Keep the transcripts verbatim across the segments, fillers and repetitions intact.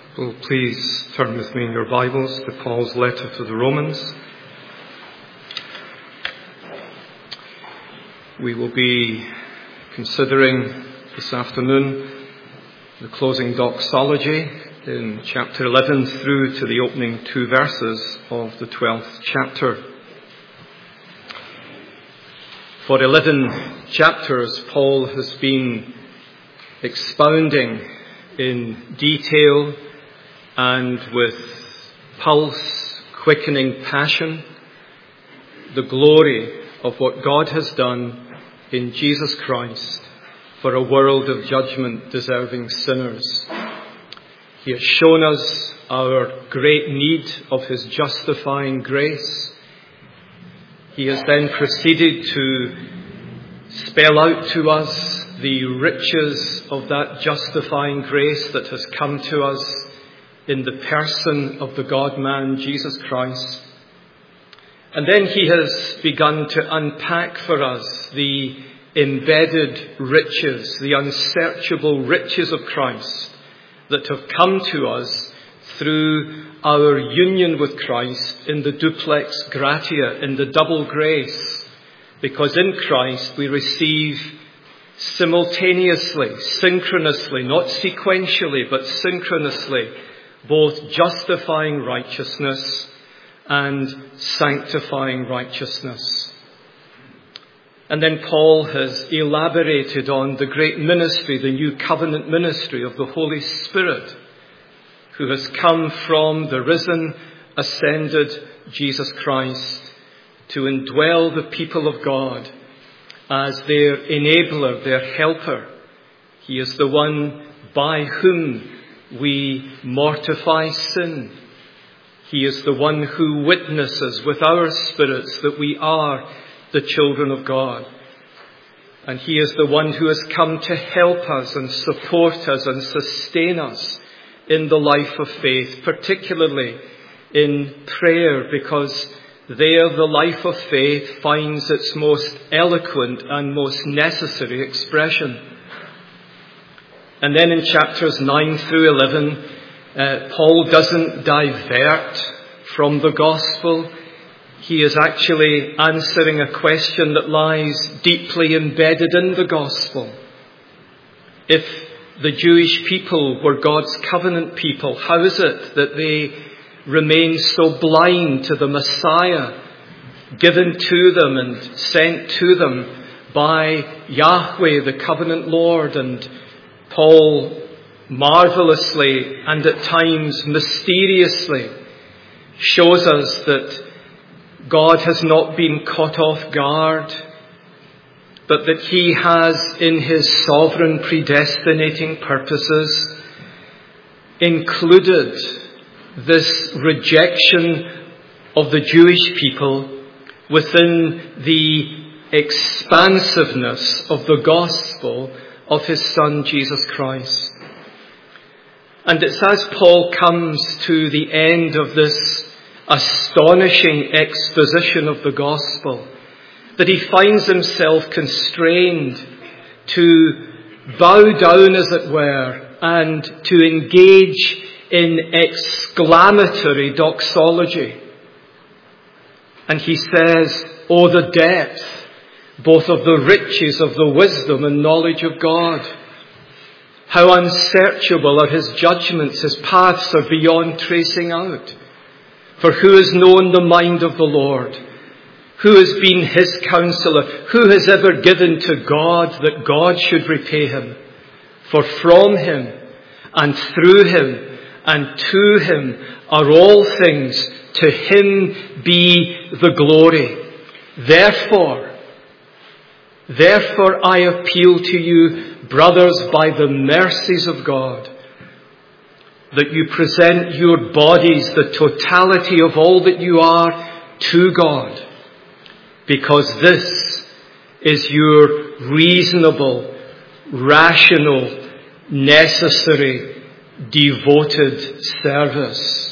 Well, please turn with me in your Bibles to Paul's letter to the Romans. We will be considering this afternoon the closing doxology in chapter eleven through to the opening two verses of the twelfth chapter. For eleven chapters, Paul has been expounding in detail and with pulse-quickening passion the glory of what God has done in Jesus Christ for a world of judgment deserving sinners. He has shown us our great need of His justifying grace. He has then proceeded to spell out to us the riches of that justifying grace that has come to us in the person of the God-man, Jesus Christ. And then he has begun to unpack for us the embedded riches, the unsearchable riches of Christ that have come to us through our union with Christ in the duplex gratia, in the double grace. Because in Christ we receive simultaneously, synchronously, not sequentially, but synchronously, both justifying righteousness and sanctifying righteousness. And then Paul has elaborated on the great ministry, the new covenant ministry of the Holy Spirit, who has come from the risen, ascended Jesus Christ to indwell the people of God as their enabler, their helper. He is the one by whom we mortify sin. He is the one who witnesses with our spirits that we are the children of God. And He is the one who has come to help us and support us and sustain us in the life of faith, particularly in prayer, because there the life of faith finds its most eloquent and most necessary expression. And then in chapters nine through eleven, uh, Paul doesn't divert from the gospel. He is actually answering a question that lies deeply embedded in the gospel. If the Jewish people were God's covenant people, how is it that they remain so blind to the Messiah given to them and sent to them by Yahweh, the covenant Lord? And Paul marvelously and at times mysteriously shows us that God has not been caught off guard, but that He has, in His sovereign predestinating purposes, included this rejection of the Jewish people within the expansiveness of the gospel of His Son, Jesus Christ. And it's as Paul comes to the end of this astonishing exposition of the gospel that he finds himself constrained to bow down, as it were, and to engage in exclamatory doxology. And he says, "Oh, the depth both of the riches of the wisdom and knowledge of God. How unsearchable are His judgments, His paths are beyond tracing out. For who has known the mind of the Lord? Who has been His counselor? Who has ever given to God that God should repay him? For from Him and through Him and to Him are all things. To Him be the glory. Therefore, Therefore I appeal to you, brothers, by the mercies of God, that you present your bodies, the totality of all that you are, to God, because this is your reasonable, rational, necessary, devoted service."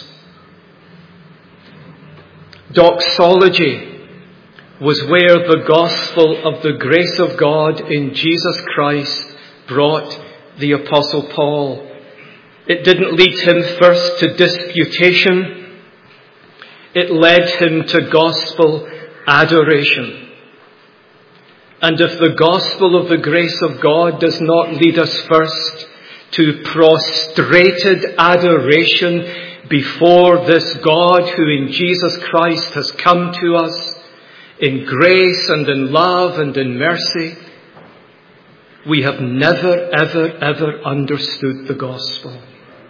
Doxology was where the gospel of the grace of God in Jesus Christ brought the Apostle Paul. It didn't lead him first to disputation. It led him to gospel adoration. And if the gospel of the grace of God does not lead us first to prostrated adoration before this God who in Jesus Christ has come to us in grace and in love and in mercy, we have never, ever, ever understood the gospel.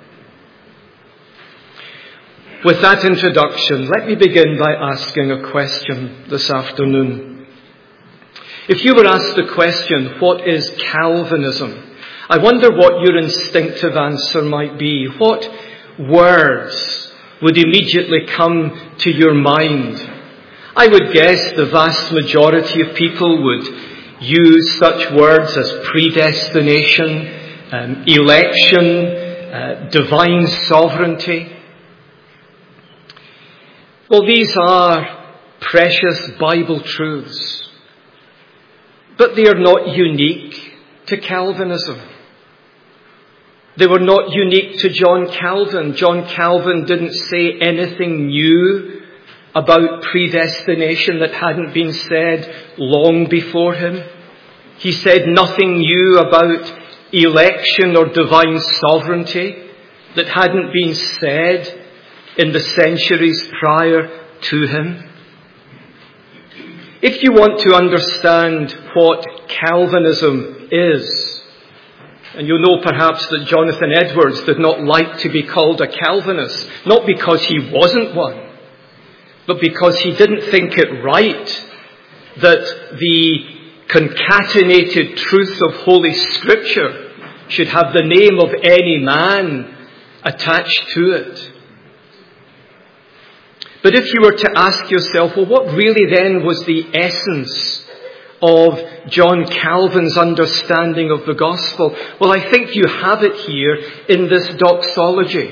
With that introduction, let me begin by asking a question this afternoon. If you were asked the question, what is Calvinism? I wonder what your instinctive answer might be. What words would immediately come to your mind? I would guess the vast majority of people would use such words as predestination, um, election, uh, divine sovereignty. Well, these are precious Bible truths, but they are not unique to Calvinism. They were not unique to John Calvin. John Calvin didn't say anything new about predestination that hadn't been said long before him. He said nothing new about election or divine sovereignty that hadn't been said in the centuries prior to him. If you want to understand what Calvinism is, and you'll know perhaps that Jonathan Edwards did not like to be called a Calvinist, not because he wasn't one, but because he didn't think it right that the concatenated truth of Holy Scripture should have the name of any man attached to it. But if you were to ask yourself, well, what really then was the essence of John Calvin's understanding of the gospel? Well, I think you have it here in this doxology.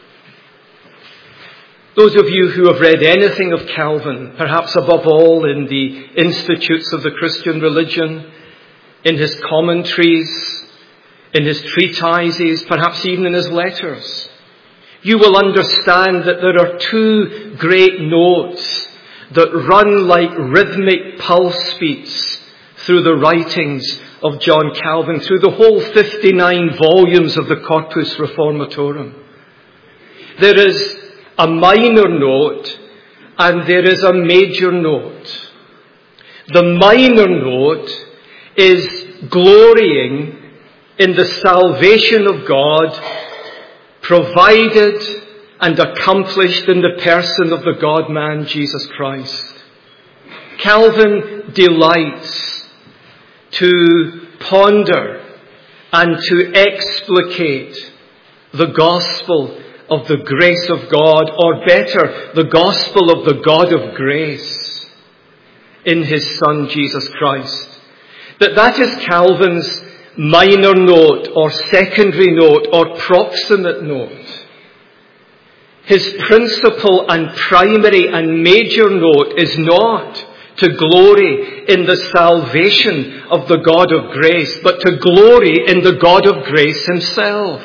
Those of you who have read anything of Calvin, perhaps above all in the Institutes of the Christian Religion, in his commentaries, in his treatises, perhaps even in his letters, you will understand that there are two great notes that run like rhythmic pulse beats through the writings of John Calvin, through the whole fifty-nine volumes of the Corpus Reformatorum. There is a minor note and there is a major note. The minor note is glorying in the salvation of God provided and accomplished in the person of the God-man Jesus Christ. Calvin delights to ponder and to explicate the gospel of the grace of God, or better, the gospel of the God of grace in his Son Jesus Christ. That that is Calvin's minor note or secondary note or proximate note. His principal and primary and major note is not to glory in the salvation of the God of grace, but to glory in the God of grace himself.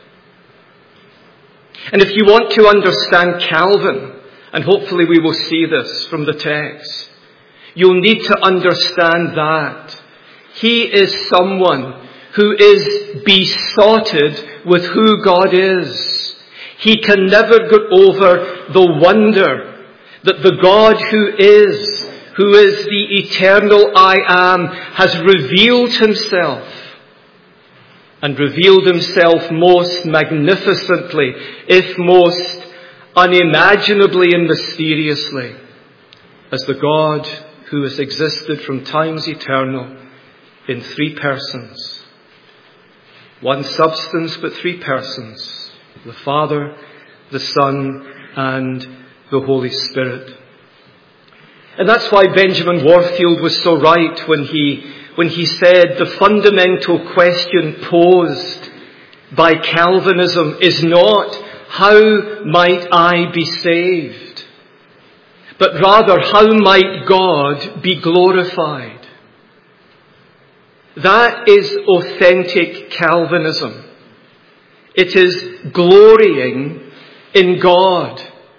And if you want to understand Calvin, and hopefully we will see this from the text, you'll need to understand that he is someone who is besotted with who God is. He can never get over the wonder that the God who is, who is the eternal I am, has revealed himself. And revealed himself most magnificently, if most unimaginably and mysteriously, as the God who has existed from times eternal in three persons. One substance, but three persons. The Father, the Son, and the Holy Spirit. And that's why Benjamin Warfield was so right when he when he said the fundamental question posed by Calvinism is not how might I be saved, but rather how might God be glorified. That is authentic Calvinism. It is glorying in God.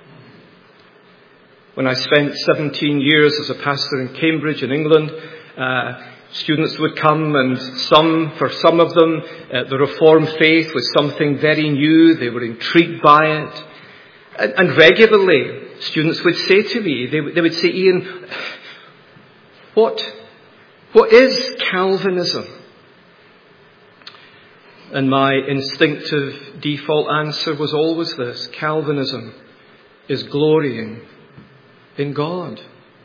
When I spent seventeen years as a pastor in Cambridge in England, uh, students would come, and some, for some of them, uh, the Reformed faith was something very new. They were intrigued by it. And, and regularly, students would say to me, they, they would say, Ian, what, what is Calvinism? And my instinctive default answer was always this: Calvinism is glorying in God.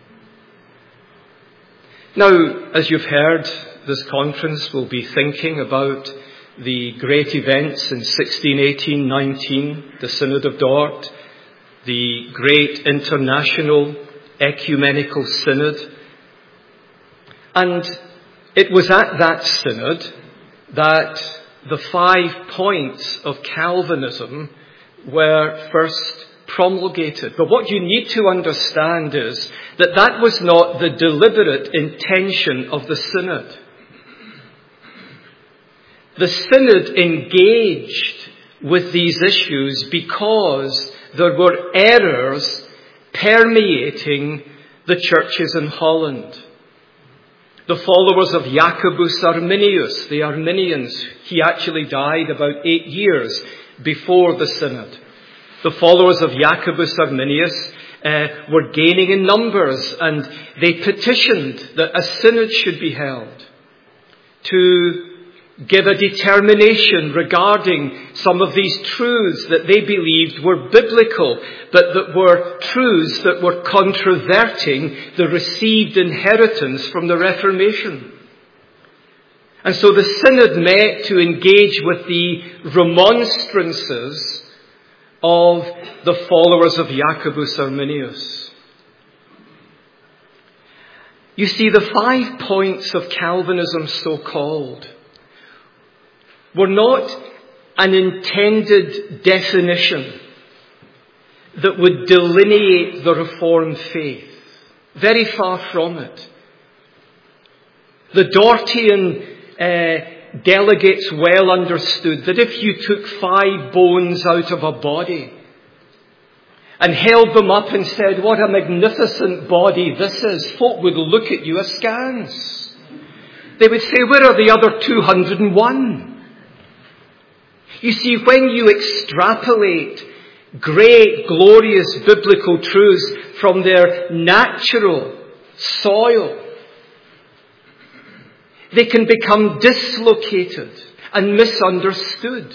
Now, as you've heard, this conference will be thinking about the great events in sixteen eighteen nineteen, the Synod of Dort, the great international ecumenical synod. And it was at that synod that the five points of Calvinism were first promulgated. But what you need to understand is that that was not the deliberate intention of the synod. The synod engaged with these issues because there were errors permeating the churches in Holland. The followers of Jacobus Arminius, the Arminians, he actually died about eight years before the synod. The followers of Jacobus Arminius uh, were gaining in numbers, and they petitioned that a synod should be held to give a determination regarding some of these truths that they believed were biblical, but that were truths that were controverting the received inheritance from the Reformation. And so the synod met to engage with the remonstrances of the followers of Jacobus Arminius. You see, the five points of Calvinism, so called, were not an intended definition that would delineate the Reformed faith. Very far from it. The Dortian uh, delegates well understood that if you took five bones out of a body and held them up and said, "What a magnificent body this is," folk would look at you askance. They would say, "Where are the other two hundred and one? You see, when you extrapolate great, glorious biblical truths from their natural soil, they can become dislocated and misunderstood.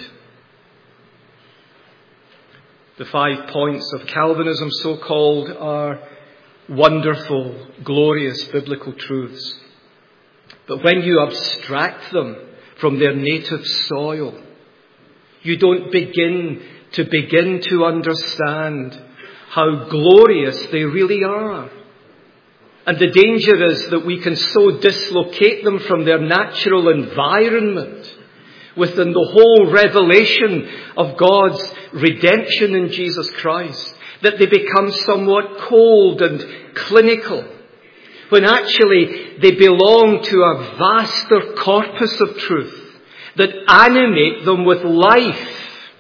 The five points of Calvinism, so called, are wonderful, glorious biblical truths. But when you abstract them from their native soil, you don't begin to begin to understand how glorious they really are. And the danger is that we can so dislocate them from their natural environment within the whole revelation of God's redemption in Jesus Christ, that they become somewhat cold and clinical, when actually they belong to a vaster corpus of truth that animate them with life.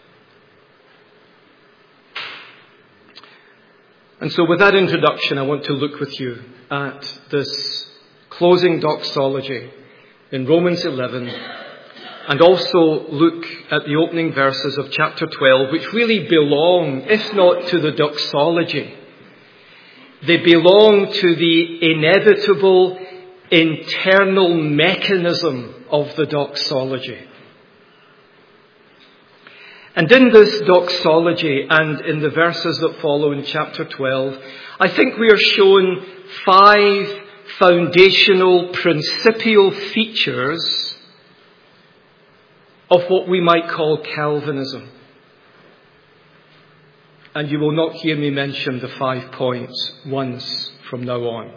And so with that introduction, I want to look with you at this closing doxology in Romans eleven, and also look at the opening verses of chapter twelve, which really belong, if not to the doxology, they belong to the inevitable internal mechanism of the doxology. And in this doxology and in the verses that follow in chapter twelve, I think we are shown five foundational, principial features of what we might call Calvinism. And you will not hear me mention the five points once from now on.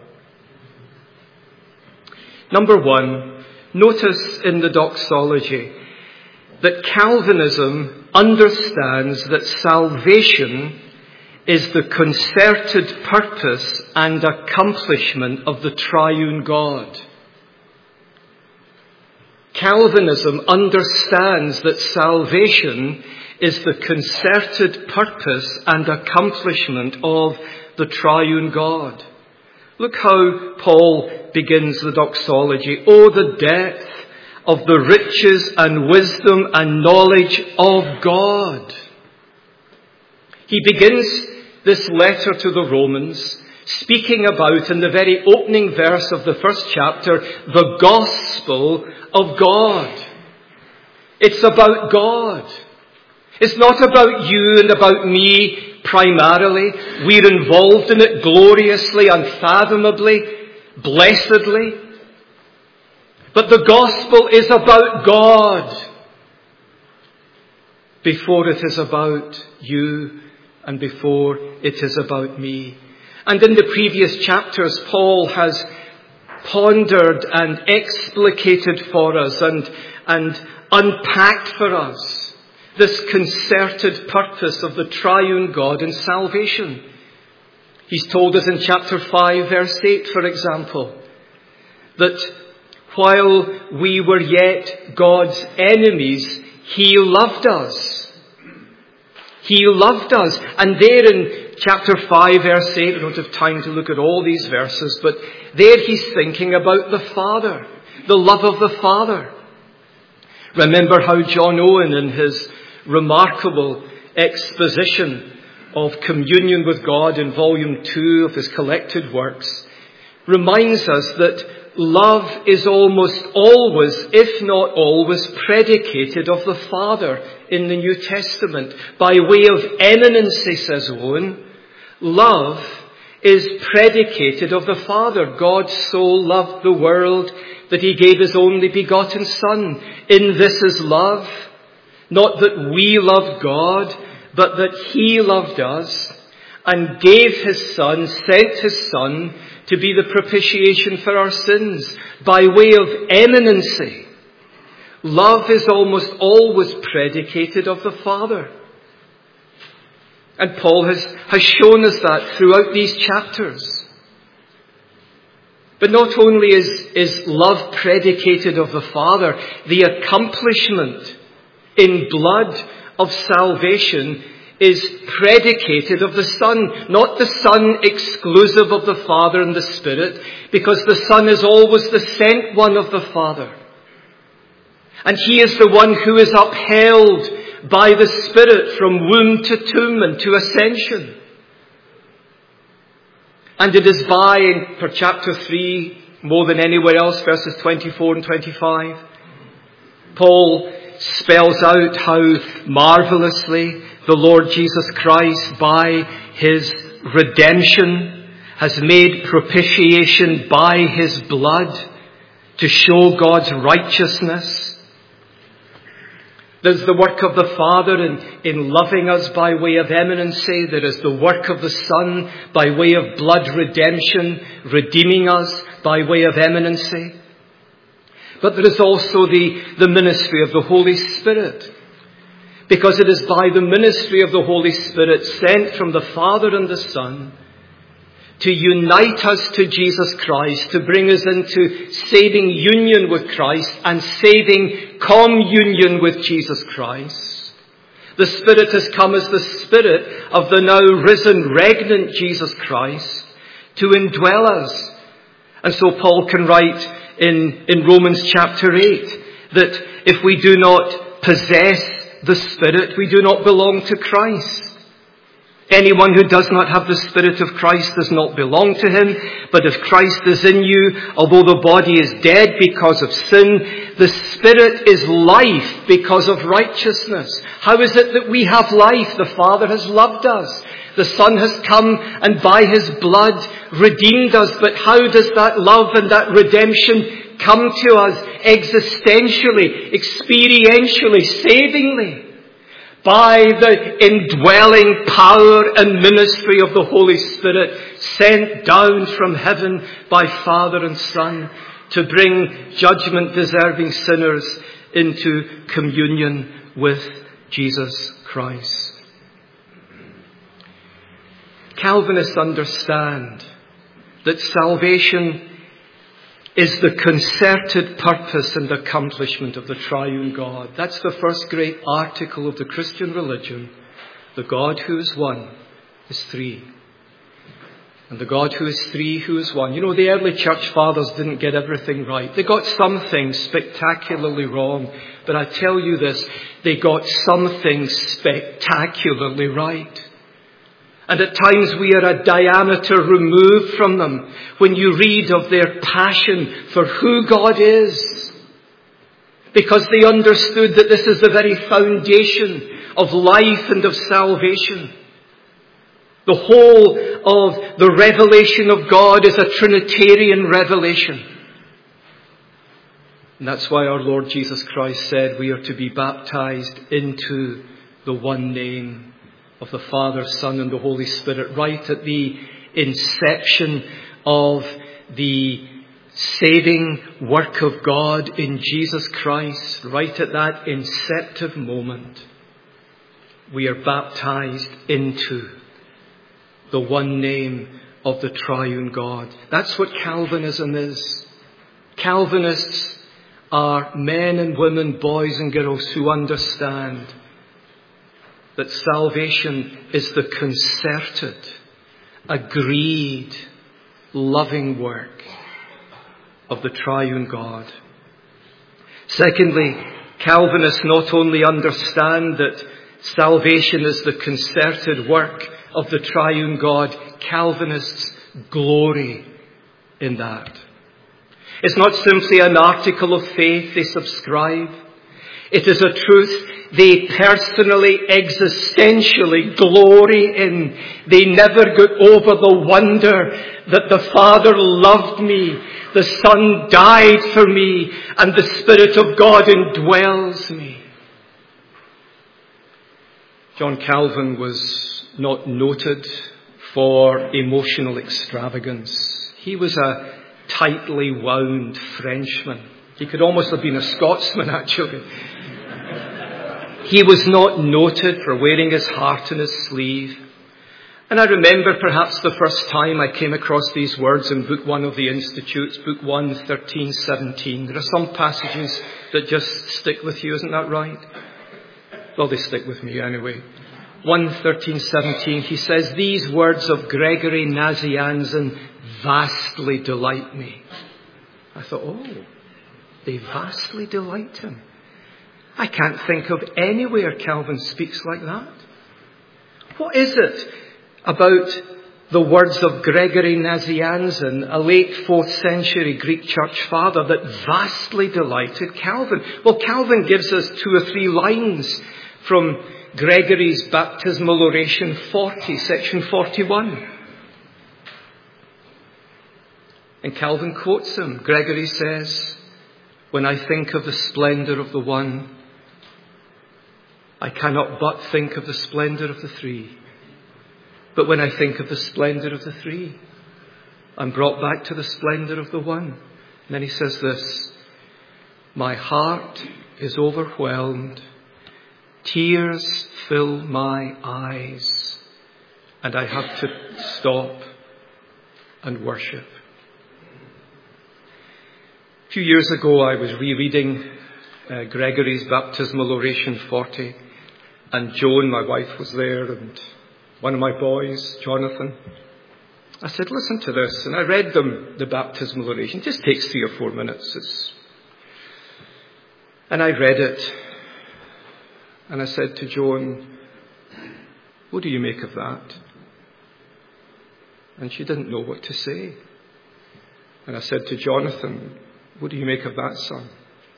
Number one, notice in the doxology that Calvinism understands that salvation is the concerted purpose and accomplishment of the triune God. Calvinism understands that salvation is the concerted purpose and accomplishment of the triune God. Look how Paul begins the doxology. Oh, the depth of the riches and wisdom and knowledge of God. He begins this letter to the Romans speaking about, in the very opening verse of the first chapter, the gospel of God. It's about God. It's not about you and about me primarily. We're involved in it gloriously, unfathomably, blessedly. But the gospel is about God before it is about you and before it is about me. And in the previous chapters, Paul has pondered and explicated for us and, and unpacked for us this concerted purpose of the triune God in salvation. He's told us in chapter five, verse eight, for example, that while we were yet God's enemies, He loved us. He loved us. And there in chapter five, verse eight, I don't have time to look at all these verses, but there he's thinking about the Father, the love of the Father. Remember how John Owen, in his remarkable exposition of communion with God in volume two of his collected works, reminds us that love is almost always, if not always, predicated of the Father in the New Testament. By way of eminency, says Owen, love is predicated of the Father. God so loved the world that He gave His only begotten Son. In this is love, not that we loved God, but that He loved us and gave His Son, sent His Son to be the propitiation for our sins. By way of eminency, love is almost always predicated of the Father. And Paul has, has shown us that throughout these chapters. But not only is, is love predicated of the Father, the accomplishment in blood of salvation is predicated of the Son. Not the Son exclusive of the Father and the Spirit, because the Son is always the sent one of the Father. And He is the one who is upheld by the Spirit from womb to tomb and to ascension. And it is by, for chapter three, more than anywhere else, verses twenty-four and twenty-five, Paul spells out how marvelously the Lord Jesus Christ, by His redemption, has made propitiation by His blood to show God's righteousness. There's the work of the Father in, in loving us by way of eminency. There is the work of the Son by way of blood redemption, redeeming us by way of eminency. But there is also the, the ministry of the Holy Spirit. Because it is by the ministry of the Holy Spirit sent from the Father and the Son to unite us to Jesus Christ, to bring us into saving union with Christ and saving communion with Jesus Christ. The Spirit has come as the Spirit of the now risen, regnant Jesus Christ to indwell us. And so Paul can write in, in Romans chapter eight that if we do not possess the Spirit, we do not belong to Christ. Anyone who does not have the Spirit of Christ does not belong to Him. But if Christ is in you, although the body is dead because of sin, the Spirit is life because of righteousness. How is it that we have life? The Father has loved us. The Son has come and by His blood redeemed us. But how does that love and that redemption come to us existentially, experientially, savingly? By the indwelling power and ministry of the Holy Spirit sent down from heaven by Father and Son to bring judgment-deserving sinners into communion with Jesus Christ. Calvinists understand that salvation is the concerted purpose and accomplishment of the triune God. That's the first great article of the Christian religion. The God who is one is three. And the God who is three, who is one. You know, the early church fathers didn't get everything right. They got some things spectacularly wrong. But I tell you this, they got some things spectacularly right. And at times we are a diameter removed from them when you read of their passion for who God is. Because they understood that this is the very foundation of life and of salvation. The whole of the revelation of God is a Trinitarian revelation. And that's why our Lord Jesus Christ said we are to be baptized into the one name of the Father, Son, and the Holy Spirit, right at the inception of the saving work of God in Jesus Christ, right at that inceptive moment, we are baptized into the one name of the triune God. That's what Calvinism is. Calvinists are men and women, boys and girls who understand that salvation is the concerted, agreed, loving work of the triune God. Secondly, Calvinists not only understand that salvation is the concerted work of the triune God, Calvinists glory in that. It's not simply an article of faith they subscribe. It is a truth they personally, existentially glory in. They never get over the wonder that the Father loved me, the Son died for me, and the Spirit of God indwells me. John Calvin was not noted for emotional extravagance. He was a tightly wound Frenchman. He could almost have been a Scotsman, actually. He was not noted for wearing his heart on his sleeve. And I remember perhaps the first time I came across these words in Book One of the Institutes, Book One, thirteen, seventeen. There are some passages that just stick with you, isn't that right? Well, they stick with me anyway. one, thirteen, seventeen, he says, these words of Gregory Nazianzen vastly delight me. I thought, oh, they vastly delight him. I can't think of anywhere Calvin speaks like that. What is it about the words of Gregory Nazianzen, a late fourth century Greek church father, that vastly delighted Calvin? Well, Calvin gives us two or three lines from Gregory's baptismal oration forty, section forty-one. And Calvin quotes him. Gregory says, when I think of the splendour of the one, I cannot but think of the splendour of the three. But when I think of the splendour of the three, I'm brought back to the splendour of the one. And then he says this, my heart is overwhelmed. Tears fill my eyes. And I have to stop and worship. A few years ago, I was rereading uh, Gregory's baptismal oration forty. And Joan, my wife, was there, and one of my boys, Jonathan. I said, listen to this. And I read them the baptismal oration. It just takes three or four minutes. It's... And I read it. And I said to Joan, what do you make of that? And she didn't know what to say. And I said to Jonathan, what do you make of that, son?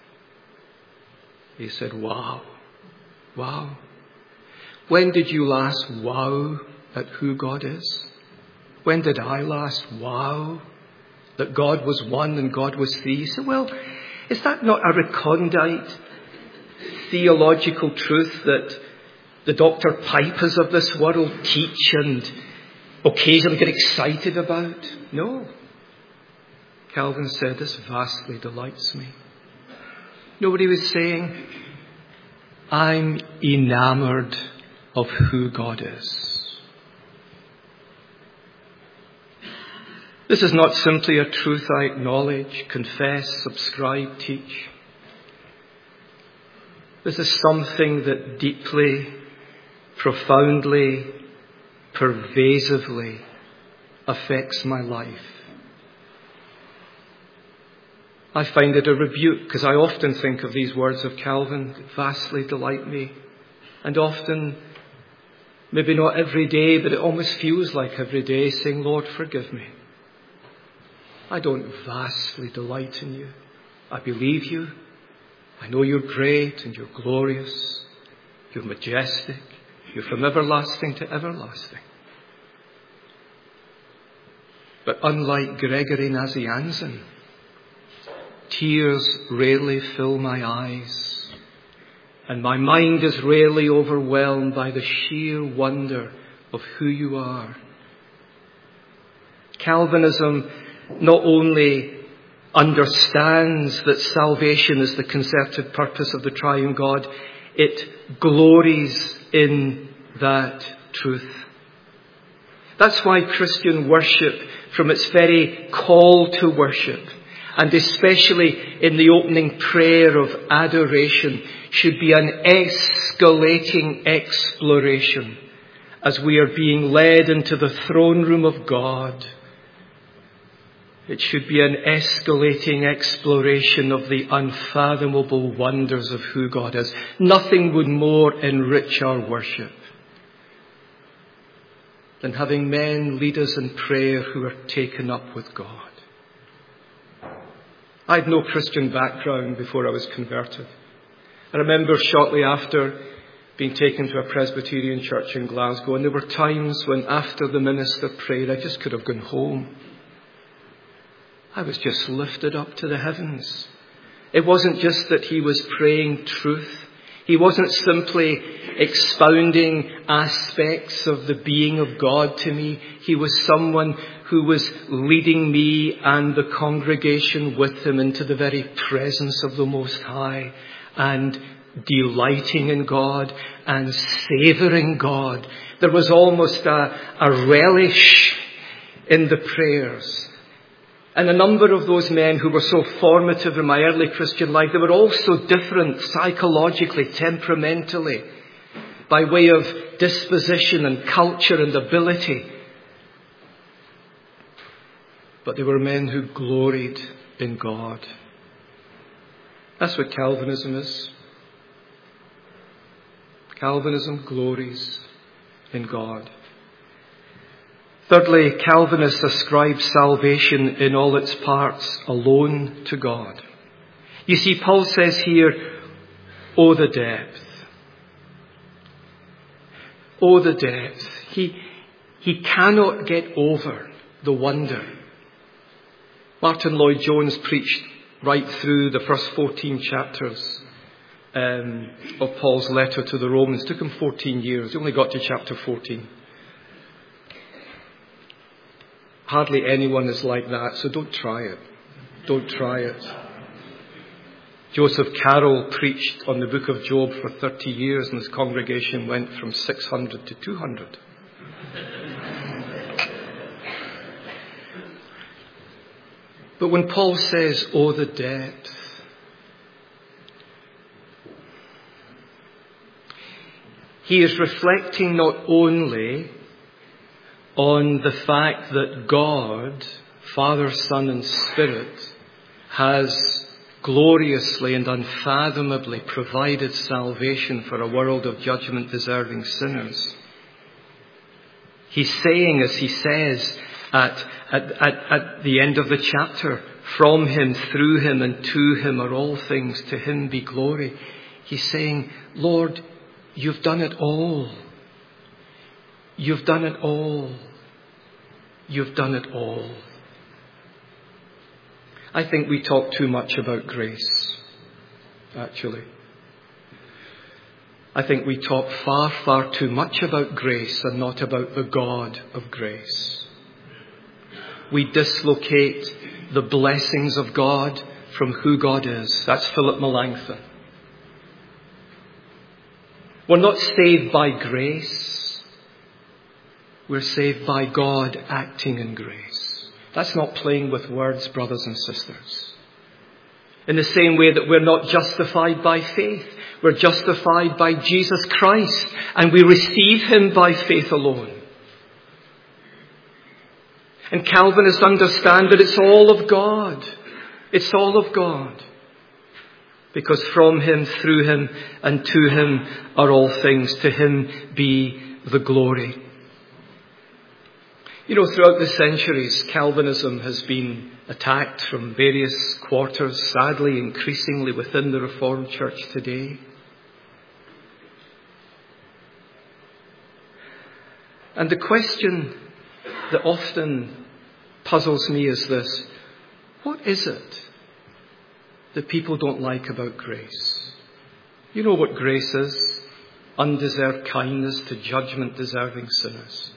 He said, wow, wow. When did you last wow at who God is? When did I last wow that God was one and God was three? He said, well, is that not a recondite theological truth that the Doctor Pipers of this world teach and occasionally get excited about? No. Calvin said, this vastly delights me. Nobody was saying, I'm enamored of who God is. This is not simply a truth I acknowledge, confess, subscribe, teach. This is something that deeply, profoundly, pervasively affects my life. I find it a rebuke because I often think of these words of Calvin that vastly delight me. And often, maybe not every day, but it almost feels like every day, saying, Lord, forgive me. I don't vastly delight in you. I believe you. I know you're great and you're glorious. You're majestic. You're from everlasting to everlasting. But unlike Gregory Nazianzen, tears rarely fill my eyes, and my mind is rarely overwhelmed by the sheer wonder of who you are. Calvinism not only understands that salvation is the concerted purpose of the triune God, it glories in that truth. That's why Christian worship, from its very call to worship, and especially in the opening prayer of adoration, should be an escalating exploration as we are being led into the throne room of God. It should be an escalating exploration of the unfathomable wonders of who God is. Nothing would more enrich our worship than having men lead us in prayer who are taken up with God. I had no Christian background before I was converted. I remember shortly after being taken to a Presbyterian church in Glasgow, and there were times when after the minister prayed, I just could have gone home. I was just lifted up to the heavens. It wasn't just that he was praying truth. He wasn't simply expounding aspects of the being of God to me. He was someone who was leading me and the congregation with him into the very presence of the Most High and delighting in God and savouring God. There was almost a, a relish in the prayers. And a number of those men who were so formative in my early Christian life, they were all so different psychologically, temperamentally, by way of disposition and culture and ability. But they were men who gloried in God. That's what Calvinism is. Calvinism glories in God. Thirdly, Calvinists ascribe salvation in all its parts alone to God. You see, Paul says here, oh, the depth. Oh, the depth. He, he cannot get over the wonder. Martin Lloyd-Jones preached right through the first fourteen chapters um, of Paul's letter to the Romans. It took him fourteen years. He only got to chapter fourteen. Hardly anyone is like that, so don't try it. Don't try it. Joseph Carroll preached on the book of Job for thirty years, and his congregation went from six hundred to two hundred. But when Paul says, oh, the depth, he is reflecting not only on the fact that God, Father, Son and Spirit, has gloriously and unfathomably provided salvation for a world of judgment-deserving sinners. He's saying, as he says at, at, at, at the end of the chapter, from him, through him and to him are all things, to him be glory. He's saying, Lord, you've done it all. You've done it all. You've done it all. I think we talk too much about grace, actually. I think we talk far, far too much about grace and not about the God of grace. We dislocate the blessings of God from who God is. That's Philip Melanchthon. We're not saved by grace. We're saved by God acting in grace. That's not playing with words, brothers and sisters. In the same way that we're not justified by faith, we're justified by Jesus Christ, and we receive him by faith alone. And Calvinists understand that it's all of God. It's all of God. Because from him, through him, and to him are all things. To him be the glory. You know, throughout the centuries, Calvinism has been attacked from various quarters, sadly, increasingly within the Reformed Church today. And the question that often puzzles me is this: what is it that people don't like about grace? You know what grace is? Undeserved kindness to judgment-deserving sinners.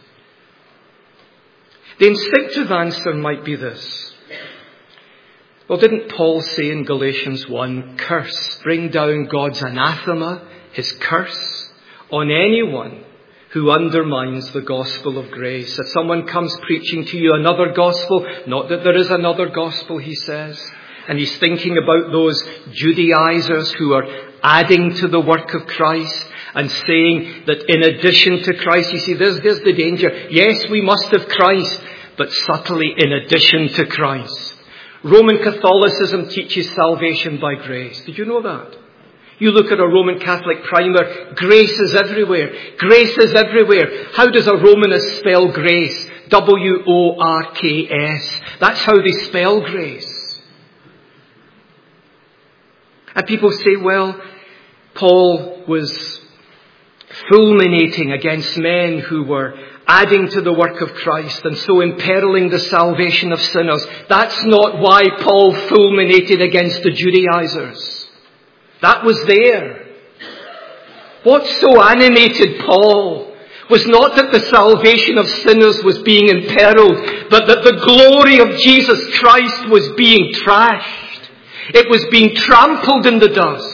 The instinctive answer might be this: well, didn't Paul say in Galatians one, curse, bring down God's anathema, his curse, on anyone who undermines the gospel of grace? If someone comes preaching to you another gospel, not that there is another gospel, he says, and he's thinking about those Judaizers who are adding to the work of Christ and saying that in addition to Christ, you see, there's, there's the danger. Yes, we must have Christ, but subtly in addition to Christ. Roman Catholicism teaches salvation by grace. Did you know that? You look at a Roman Catholic primer, grace is everywhere. Grace is everywhere. How does a Romanist spell grace? W O R K S. That's how they spell grace. And people say, well, Paul was fulminating against men who were adding to the work of Christ and so imperiling the salvation of sinners. That's not why Paul fulminated against the Judaizers. That was there. What so animated Paul was not that the salvation of sinners was being imperiled, but that the glory of Jesus Christ was being trashed. It was being trampled in the dust.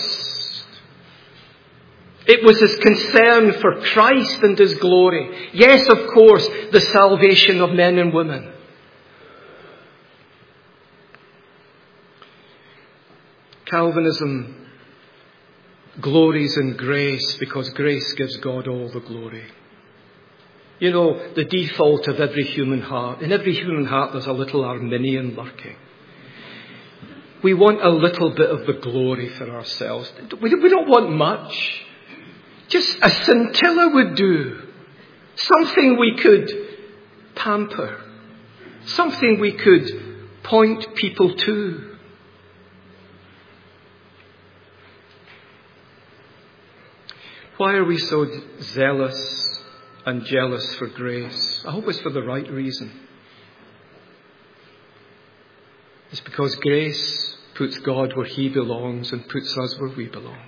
It was his concern for Christ and his glory. Yes, of course, the salvation of men and women. Calvinism glories in grace because grace gives God all the glory. You know, the default of every human heart. In every human heart there's a little Arminian lurking. We want a little bit of the glory for ourselves. We don't want much. Just a scintilla would do. Something we could pamper. Something we could point people to. Why are we so zealous and jealous for grace? I hope it's for the right reason. It's because grace puts God where he belongs and puts us where we belong.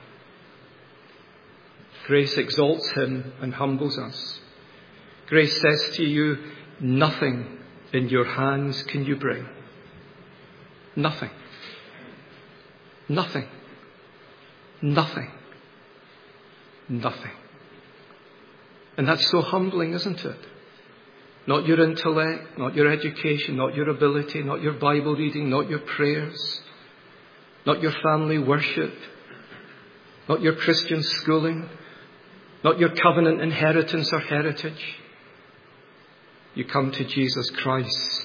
Grace exalts him and humbles us. Grace says to you, nothing in your hands can you bring. Nothing. Nothing. Nothing. Nothing. And that's so humbling, isn't it? Not your intellect, not your education, not your ability, not your Bible reading, not your prayers, not your family worship, not your Christian schooling, not your covenant inheritance or heritage. You come to Jesus Christ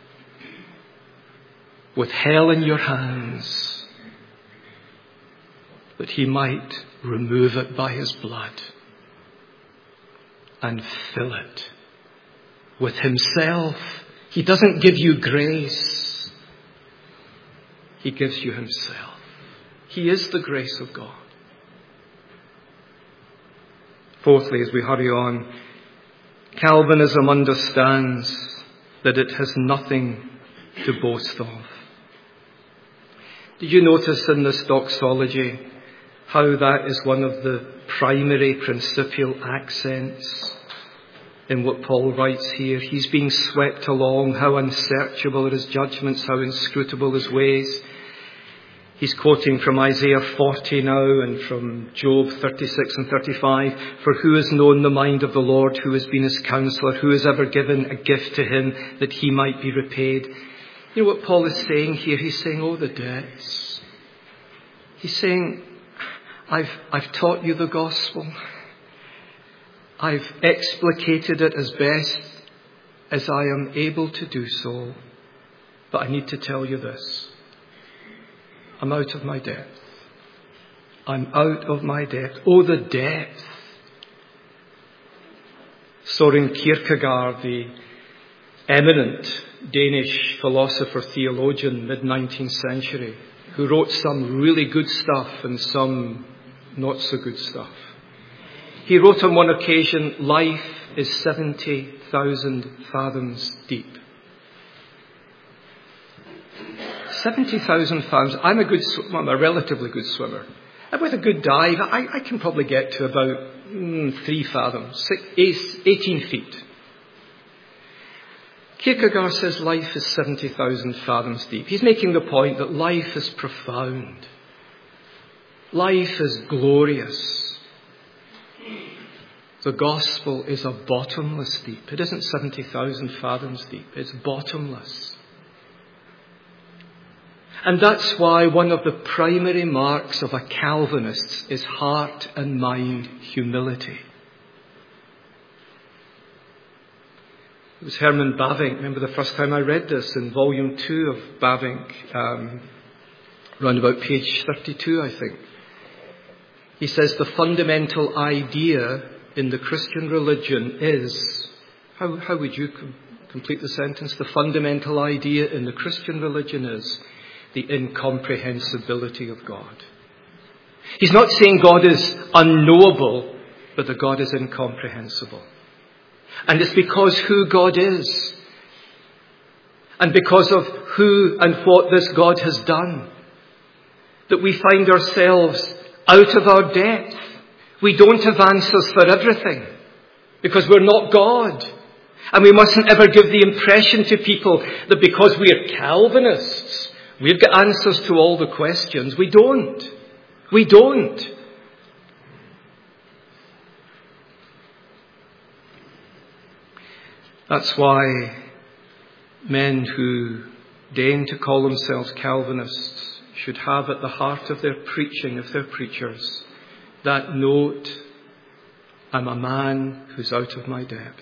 with hell in your hands, that he might remove it by his blood and fill it with himself. He doesn't give you grace. He gives you himself. He is the grace of God. Fourthly, as we hurry on, Calvinism understands that it has nothing to boast of. Did you notice in this doxology how that is one of the primary principal accents in what Paul writes here? He's being swept along. How unsearchable are his judgments, how inscrutable his ways. He's quoting from Isaiah forty now and from Job thirty-six and thirty-five. For who has known the mind of the Lord? Who has been his counselor? Who has ever given a gift to him that he might be repaid? You know what Paul is saying here? He's saying, oh, the debts. He's saying, I've, I've taught you the gospel. I've explicated it as best as I am able to do so. But I need to tell you this. I'm out of my depth. I'm out of my depth. Oh, the depth. Soren Kierkegaard, the eminent Danish philosopher, theologian, mid-nineteenth century, who wrote some really good stuff and some not so good stuff. He wrote on one occasion, life is seventy thousand fathoms deep. seventy thousand fathoms. I'm a good, well, I'm a relatively good swimmer. And with a good dive, I, I can probably get to about mm, three fathoms, six, eighteen feet. Kierkegaard says life is seventy thousand fathoms deep. He's making the point that life is profound. Life is glorious. The gospel is a bottomless deep. It isn't seventy thousand fathoms deep. It's bottomless. And that's why one of the primary marks of a Calvinist is heart and mind humility. It was Herman Bavinck. Remember the first time I read this in volume two of Bavinck, um, around about page thirty-two, I think. He says the fundamental idea in the Christian religion is, how, how would you com- complete the sentence? The fundamental idea in the Christian religion is the incomprehensibility of God. He's not saying God is unknowable, but that God is incomprehensible. And it's because who God is, and because of who and what this God has done, that we find ourselves out of our depth. We don't have answers for everything, because we're not God. And we mustn't ever give the impression to people that because we are Calvinists, we've got answers to all the questions. We don't. We don't. That's why men who deign to call themselves Calvinists should have at the heart of their preaching, of their preachers, that note, I'm a man who's out of my depth.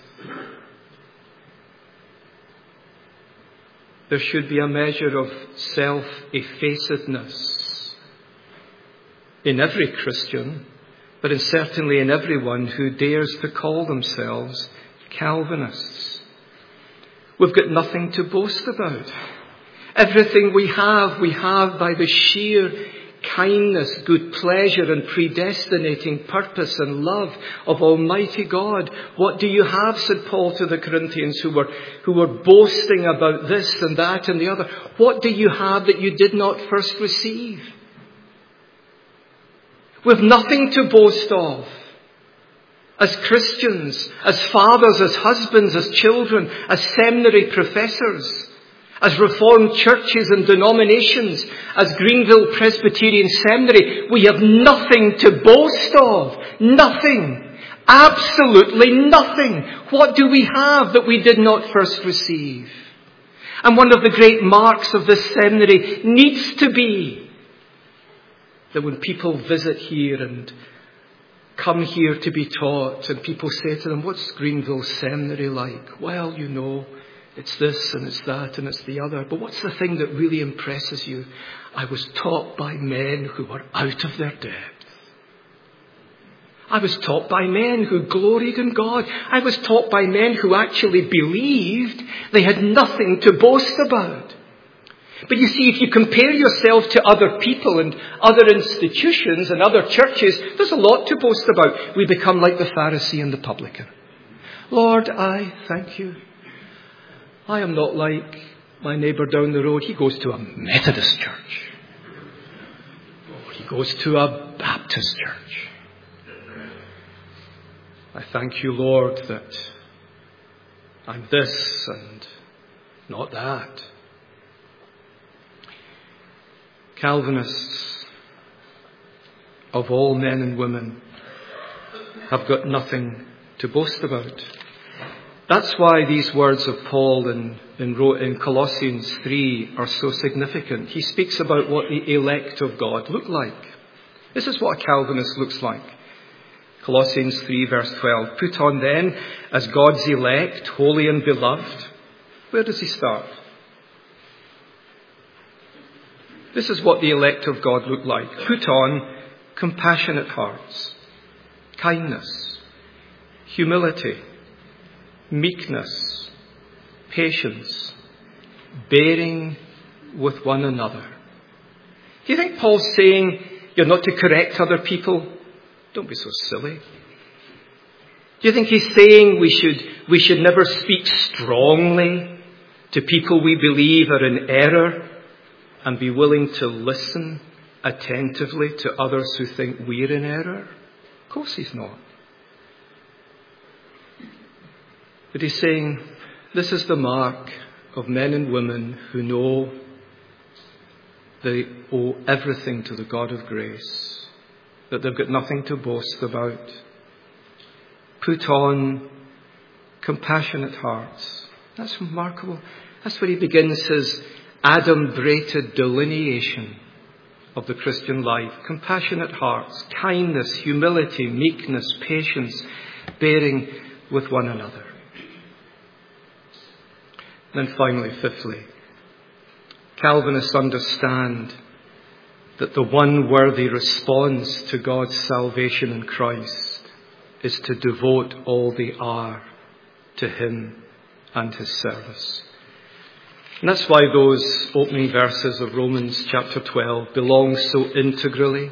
There should be a measure of self-effacedness in every Christian, but in certainly in everyone who dares to call themselves Calvinists. We've got nothing to boast about. Everything we have, we have by the sheer kindness, good pleasure and predestinating purpose and love of Almighty God. What do you have, said Paul to the Corinthians who were, who were boasting about this and that and the other. What do you have that you did not first receive? We've nothing to boast of. As Christians, as fathers, as husbands, as children, as seminary professors, as Reformed churches and denominations, as Greenville Presbyterian Seminary, we have nothing to boast of. Nothing. Absolutely nothing. What do we have that we did not first receive? And one of the great marks of this seminary needs to be that when people visit here and come here to be taught, and people say to them, what's Greenville Seminary like? Well, you know, it's this and it's that and it's the other. But what's the thing that really impresses you? I was taught by men who were out of their depth. I was taught by men who gloried in God. I was taught by men who actually believed they had nothing to boast about. But you see, if you compare yourself to other people and other institutions and other churches, there's a lot to boast about. We become like the Pharisee and the publican. Lord, I thank you. I am not like my neighbour down the road. He goes to a Methodist church. He goes to a Baptist church. I thank you, Lord, that I'm this and not that. Calvinists, of all men and women, have got nothing to boast about. That's why these words of Paul in, in, in Colossians three are so significant. He speaks about what the elect of God look like. This is what a Calvinist looks like. Colossians three verse twelve. Put on then, as God's elect, holy and beloved. Where does he start? This is what the elect of God look like. Put on compassionate hearts, kindness, humility, meekness, patience, bearing with one another. Do you think Paul's saying you're not to correct other people? Don't be so silly. Do you think he's saying we should, we should never speak strongly to people we believe are in error and be willing to listen attentively to others who think we're in error? Of course he's not. But he's saying this is the mark of men and women who know they owe everything to the God of grace, that they've got nothing to boast about. Put on compassionate hearts. That's remarkable. That's where he begins his adumbrated delineation of the Christian life. Compassionate hearts, kindness, humility, meekness, patience, bearing with one another. And then finally, fifthly, Calvinists understand that the one worthy response to God's salvation in Christ is to devote all they are to him and his service. And that's why those opening verses of Romans chapter twelve belong so integrally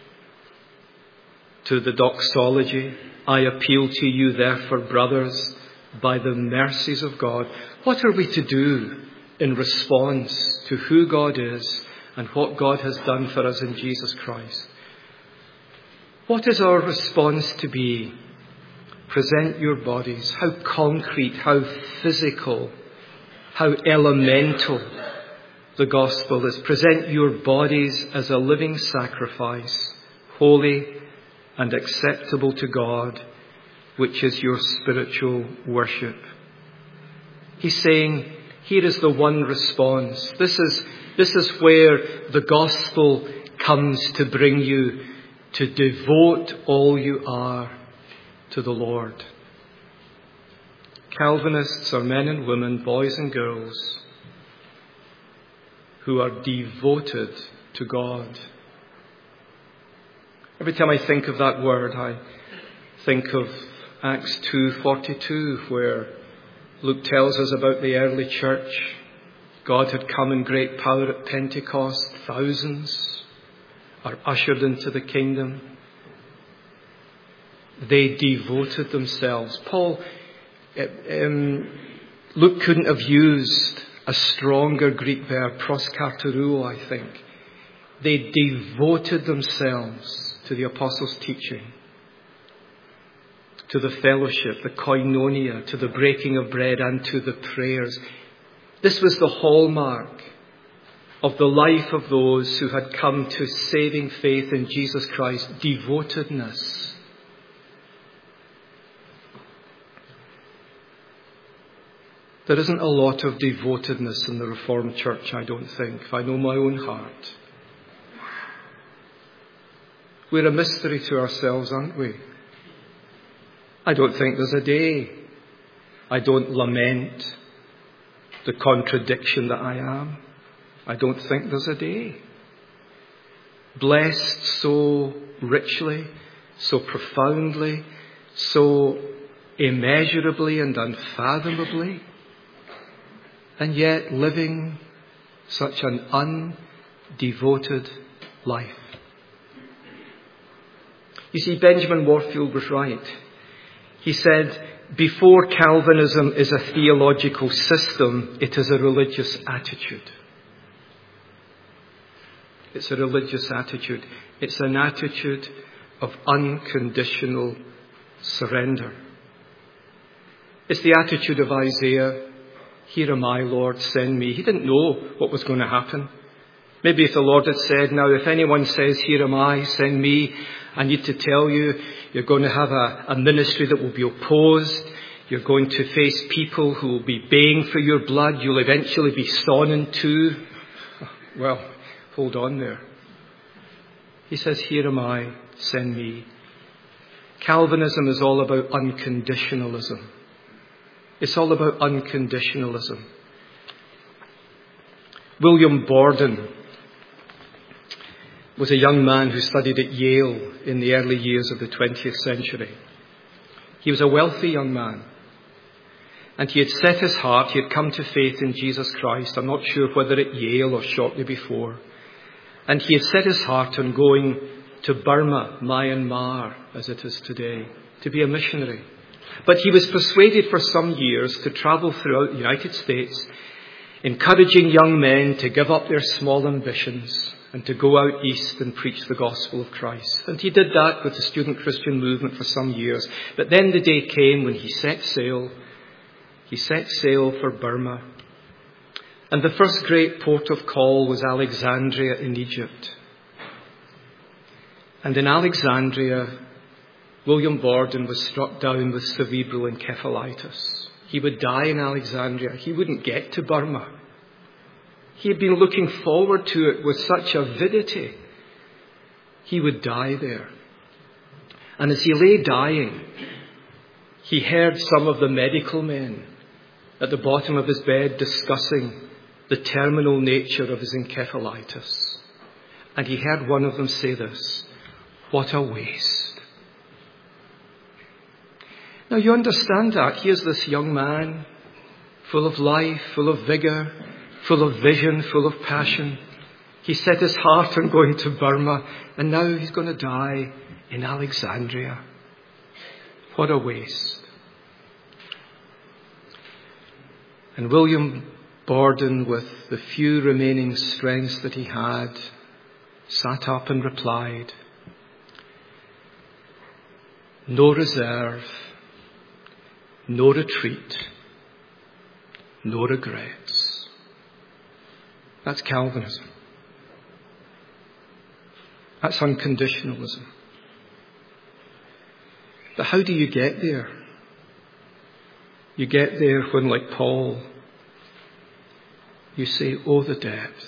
to the doxology. I appeal to you, therefore, brothers, by the mercies of God. What are we to do in response to who God is and what God has done for us in Jesus Christ? What is our response to be? Present your bodies. How concrete, how physical, how elemental the gospel is. Present your bodies as a living sacrifice, holy and acceptable to God, which is your spiritual worship. He's saying, here is the one response. This is, this is where the gospel comes to bring you to devote all you are to the Lord. Calvinists are men and women, boys and girls, who are devoted to God. Every time I think of that word, I think of Acts two forty-two, where Luke tells us about the early church. God had come in great power at Pentecost. Thousands are ushered into the kingdom. They devoted themselves. Paul, um, Luke couldn't have used a stronger Greek verb, proskarteruo, I think. They devoted themselves to the apostles' teaching, to the fellowship, the koinonia, to the breaking of bread and to the prayers. This was the hallmark of the life of those who had come to saving faith in Jesus Christ, devotedness. There isn't a lot of devotedness in the Reformed Church, I don't think, if I know my own heart. We're a mystery to ourselves, aren't we? I don't think there's a day I don't lament the contradiction that I am. I don't think there's a day. Blessed so richly, so profoundly, so immeasurably and unfathomably, and yet living such an undevoted life. You see, Benjamin Warfield was right. He said, before Calvinism is a theological system, it is a religious attitude. It's a religious attitude. It's an attitude of unconditional surrender. It's the attitude of Isaiah. Here am I, Lord, send me. He didn't know what was going to happen. Maybe if the Lord had said, now if anyone says, here am I, send me, I need to tell you, you're going to have a, a ministry that will be opposed. You're going to face people who will be baying for your blood. You'll eventually be sawn in two. Well, hold on there. He says, here am I, send me. Calvinism is all about unconditionalism. It's all about unconditionalism. William Borden was a young man who studied at Yale in the early years of the twentieth century. He was a wealthy young man. And he had set his heart, he had come to faith in Jesus Christ. I'm not sure whether at Yale or shortly before. And he had set his heart on going to Burma, Myanmar, as it is today, to be a missionary. But he was persuaded for some years to travel throughout the United States, encouraging young men to give up their small ambitions and to go out east and preach the gospel of Christ. And he did that with the student Christian movement for some years. But then the day came when he set sail. He set sail for Burma. And the first great port of call was Alexandria in Egypt. And in Alexandria, William Borden was struck down with cerebral encephalitis. He would die in Alexandria. He wouldn't get to Burma. He had been looking forward to it with such avidity. He would die there. And as he lay dying, he heard some of the medical men at the bottom of his bed discussing the terminal nature of his encephalitis. And he heard one of them say this, what a waste. Now you understand that. Here's this young man, full of life, full of vigour, full of vision, full of passion. He set his heart on going to Burma, and now he's going to die in Alexandria. What a waste. And William Borden, with the few remaining strengths that he had, sat up and replied, no reserve, no retreat, no regrets. That's Calvinism. That's unconditionalism. But how do you get there? You get there when, like Paul, you say, oh, the depth.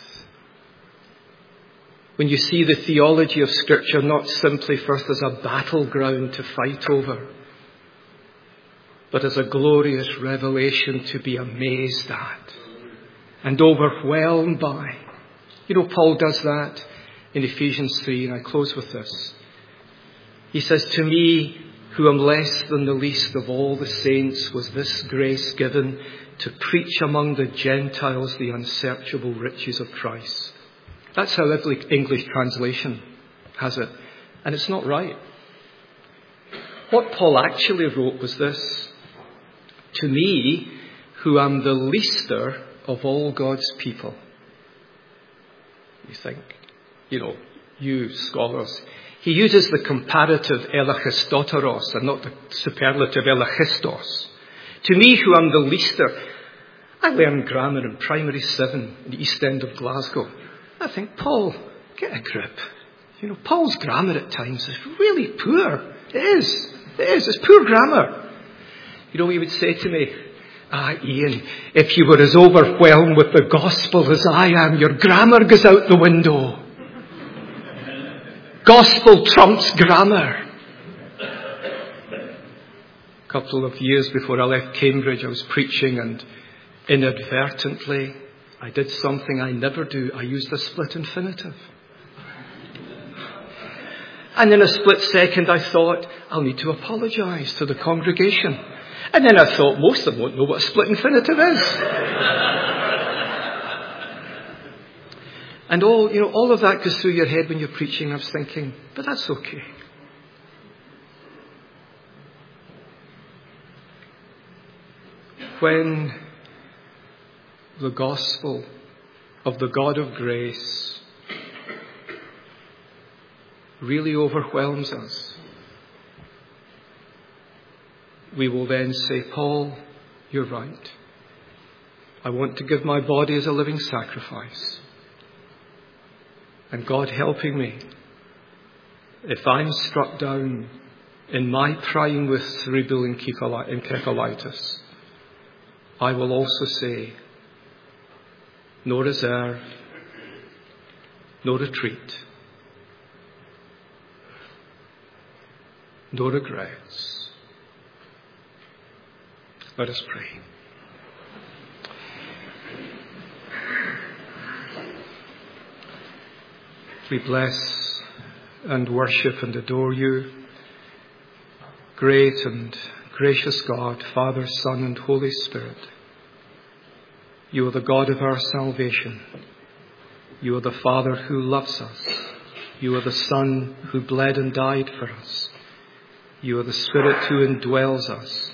When you see the theology of Scripture not simply first as a battleground to fight over, but as a glorious revelation to be amazed at and overwhelmed by. You know, Paul does that in Ephesians three, and I close with this. He says, to me, who am less than the least of all the saints, was this grace given to preach among the Gentiles the unsearchable riches of Christ. That's how every English translation has it. And it's not right. What Paul actually wrote was this. To me, who am the leaster of all God's people. You think, you know, you scholars. He uses the comparative elachistos and not the superlative elachistos. To me, who am the leaster. I learned grammar in primary seven in the East End of Glasgow. I think, Paul, get a grip. You know, Paul's grammar at times is really poor. It is. It is. It's poor grammar. You know what he would say to me? Ah, Ian, if you were as overwhelmed with the gospel as I am, your grammar goes out the window. Gospel trumps grammar. A couple of years before I left Cambridge, I was preaching, and inadvertently, I did something I never do. I used a split infinitive. And in a split second, I thought, I'll need to apologise to the congregation. And then I thought, most of them won't know what a split infinitive is. And all, you know, all of that goes through your head when you're preaching. I was thinking, but that's okay. When the gospel of the God of grace really overwhelms us, we will then say, Paul, you're right. I want to give my body as a living sacrifice. And God helping me, if I'm struck down in my prime with cerebral encephalitis, I will also say, no reserve, no retreat, no regrets. Let us pray. We bless and worship and adore you, great and gracious God, Father, Son, and Holy Spirit. You are the God of our salvation. You are the Father who loves us. You are the Son who bled and died for us. You are the Spirit who indwells us.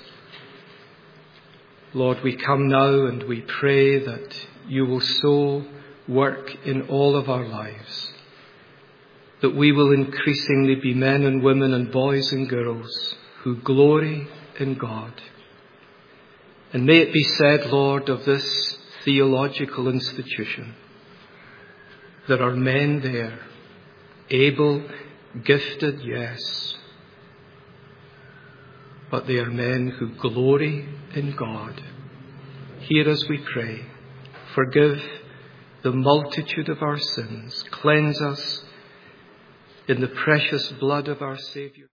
Lord, we come now and we pray that you will so work in all of our lives, that we will increasingly be men and women and boys and girls who glory in God. And may it be said, Lord, of this theological institution, there are men there, able, gifted, yes, but they are men who glory in God. Hear us, we pray. Forgive the multitude of our sins. Cleanse us in the precious blood of our Saviour.